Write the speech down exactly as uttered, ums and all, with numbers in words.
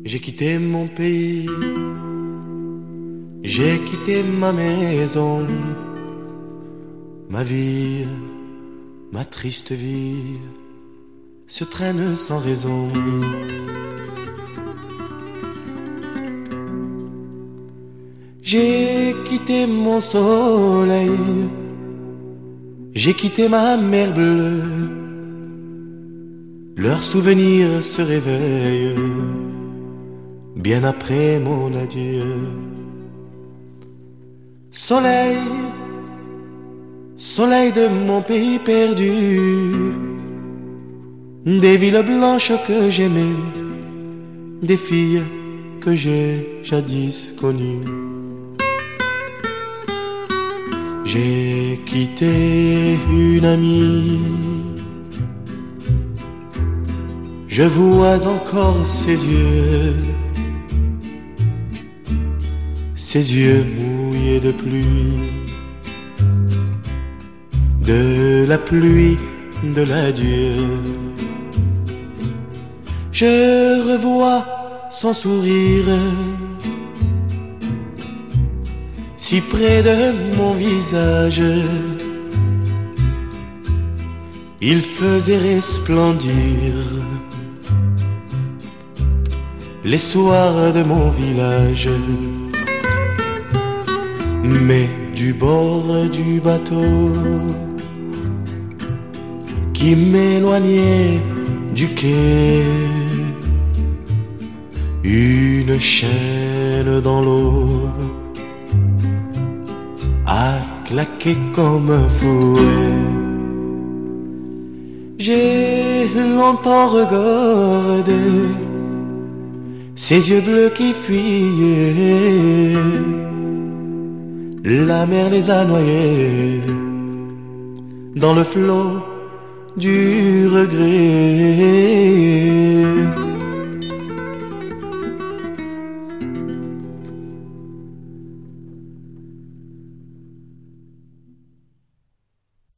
J'ai quitté mon pays, j'ai quitté ma maison, ma vie, ma triste vie se traîne sans raison. J'ai quitté mon soleil, j'ai quitté ma mer bleue, leurs souvenirs se réveillent bien après mon adieu. Soleil, soleil de mon pays perdu, des villes blanches que j'aimais, des filles que j'ai jadis connues. J'ai quitté une amie, je vois encore ses yeux, ses yeux mouillés de pluie, de la pluie de l'adieu. Je revois son sourire, si près de mon visage, il faisait resplendir les soirs de mon village. Mais du bord du bateau qui m'éloignait du quai, une chaîne dans l'eau a claqué comme un fouet. J'ai longtemps regardé ses yeux bleus qui fuyaient, la mer les a noyés dans le flot du regret.